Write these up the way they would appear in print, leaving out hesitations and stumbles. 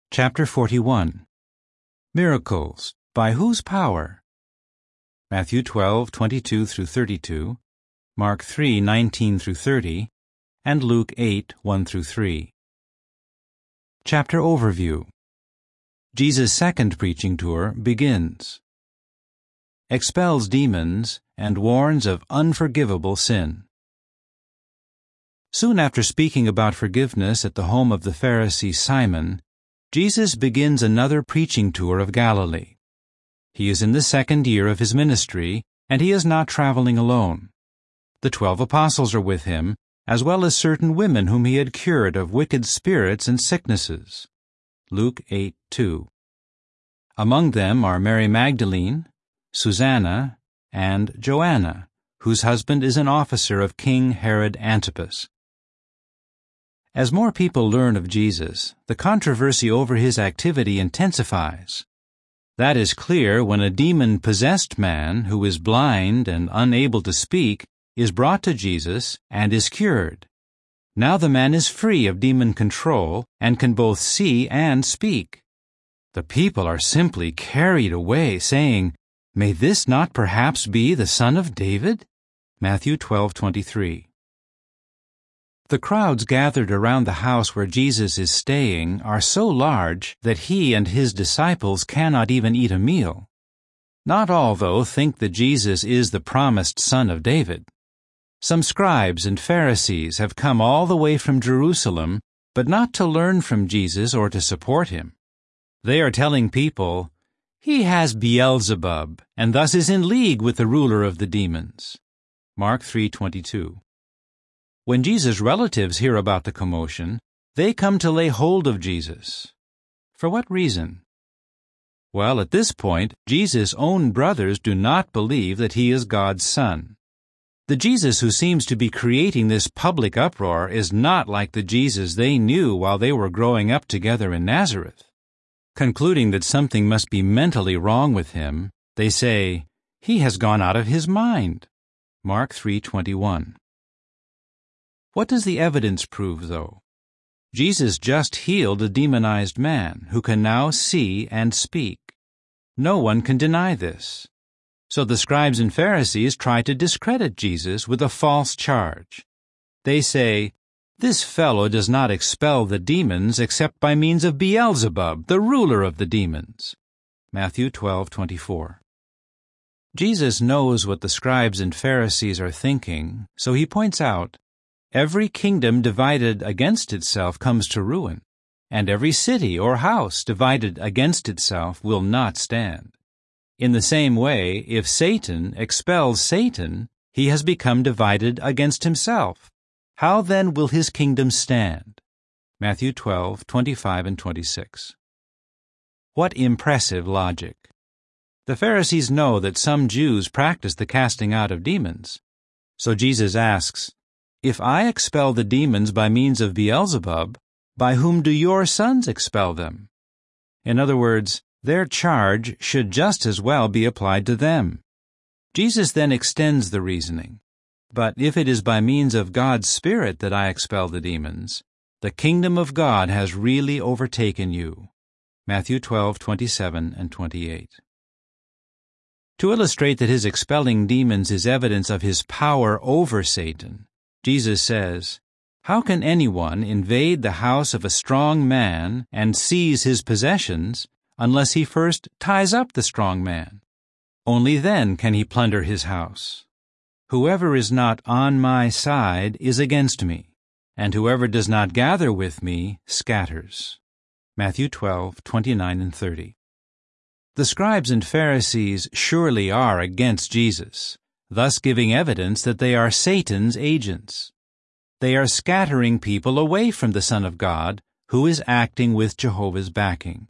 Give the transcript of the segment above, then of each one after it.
Chapter 41. Miracles, by whose power? Matthew 12:22-32, Mark 3:19-30, and Luke 8:1-3. Chapter Overview. Jesus' second preaching tour begins. Expels demons and warns of unforgivable sin. Soon after speaking about forgiveness at the home of the Pharisee Simon, Jesus begins another preaching tour of Galilee. He is in the second year of his ministry, and he is not traveling alone. The 12 apostles are with him, as well as certain women whom he had cured of wicked spirits and sicknesses. Luke 8:2. Among them are Mary Magdalene, Susanna, and Joanna, whose husband is an officer of King Herod Antipas. As more people learn of Jesus, the controversy over his activity intensifies. That is clear when a demon-possessed man who is blind and unable to speak is brought to Jesus and is cured. Now the man is free of demon control and can both see and speak. The people are simply carried away, saying, "May this not perhaps be the son of David?" Matthew 12:23. The crowds gathered around the house where Jesus is staying are so large that he and his disciples cannot even eat a meal. Not all, though, think that Jesus is the promised son of David. Some scribes and Pharisees have come all the way from Jerusalem, but not to learn from Jesus or to support him. They are telling people, "He has Beelzebub, and thus is in league with the ruler of the demons." Mark 3:22. When Jesus' relatives hear about the commotion, they come to lay hold of Jesus. For what reason? Well, at this point, Jesus' own brothers do not believe that he is God's son. The Jesus who seems to be creating this public uproar is not like the Jesus they knew while they were growing up together in Nazareth. Concluding that something must be mentally wrong with him, they say, "He has gone out of his mind." Mark 3:21. What does the evidence prove, though? Jesus just healed a demonized man who can now see and speak. No one can deny this. So the scribes and Pharisees try to discredit Jesus with a false charge. They say, "This fellow does not expel the demons except by means of Beelzebub, the ruler of the demons." Matthew 12:24. Jesus knows what the scribes and Pharisees are thinking, so he points out, "Every kingdom divided against itself comes to ruin, and every city or house divided against itself will not stand. In the same way, if Satan expels Satan, he has become divided against himself. How then will his kingdom stand?" Matthew 12:25 and 26. What impressive logic! The Pharisees know that some Jews practice the casting out of demons. So Jesus asks, "If I expel the demons by means of Beelzebub, by whom do your sons expel them?" In other words, their charge should just as well be applied to them. Jesus then extends the reasoning. "But if it is by means of God's Spirit that I expel the demons, the kingdom of God has really overtaken you." Matthew 12:27 and 28. To illustrate that his expelling demons is evidence of his power over Satan, Jesus says, "How can anyone invade the house of a strong man and seize his possessions unless he first ties up the strong man? Only then can he plunder his house. Whoever is not on my side is against me, and whoever does not gather with me scatters." Matthew 12:29 and 30. The scribes and Pharisees surely are against Jesus, thus giving evidence that they are Satan's agents. They are scattering people away from the Son of God, who is acting with Jehovah's backing.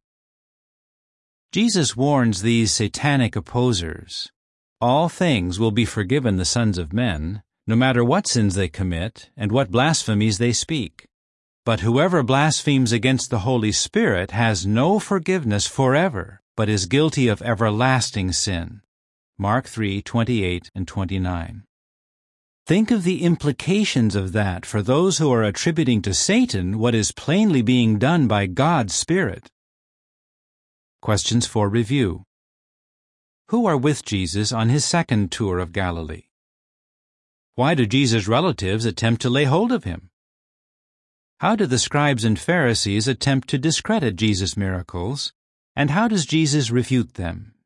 Jesus warns these satanic opposers, "All things will be forgiven the sons of men, no matter what sins they commit and what blasphemies they speak. But whoever blasphemes against the Holy Spirit has no forgiveness forever, but is guilty of everlasting sin." Mark 3:28 and 29. Think of the implications of that for those who are attributing to Satan what is plainly being done by God's Spirit. Questions for review. Who are with Jesus on his second tour of Galilee? Why do Jesus' relatives attempt to lay hold of him? How do the scribes and Pharisees attempt to discredit Jesus' miracles, and how does Jesus refute them?